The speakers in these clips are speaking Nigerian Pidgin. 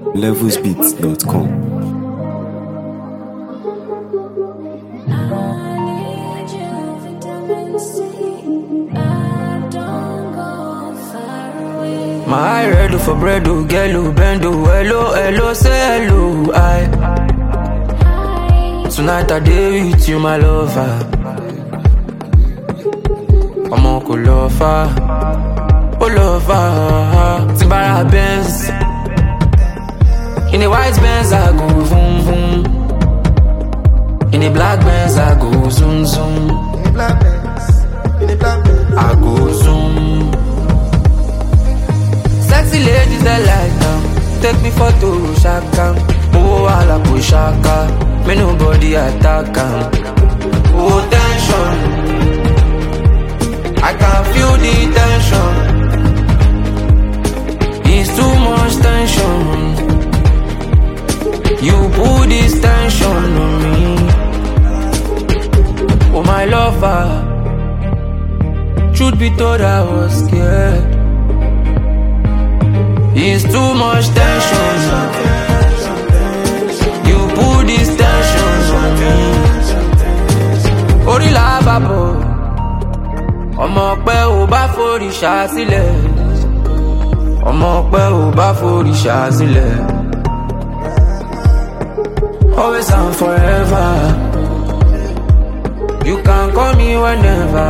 levelsbeats.com. My eye ready for bread, oh, girl, oh, bend, oh, hello, hello, say hello, I. Tonight I day with you, my lover. I'm Uncle Lover, oh lover. Timbara Benz, in the white Benz I go vroom vroom. In the black Benz I go zoom zoom. I go zoom. Sexy ladies that like them, take me for to shaka. Oh, I like push shaka. Me nobody attack them. Oh, tension, I can feel the tension. It's too much tension. You put this tension on me. Oh, my lover. Truth be told, I was scared. It's too much tension. You put this tension on me. Orí la bàbọ̀, ọmọ pẹ́ ò bá forìṣà sílẹ̀. Ọmọ pẹ́ ò bá forìṣà sílẹ̀. Always and forever. You can call me whenever.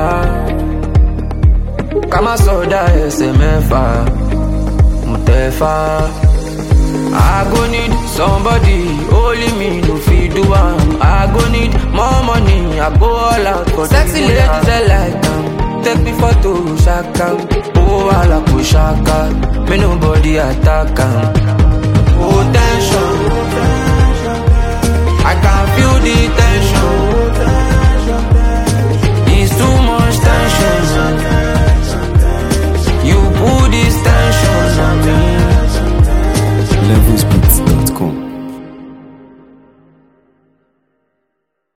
Ká má sọdá ẹsẹ̀ mẹ́fà. Mutefa, I go need somebody, only me no fit do am. I go need more money, I go all out for sexy ladies that like them. Take me for to shaka, oh I like push shaka. Me nobody attack am. Oh tension,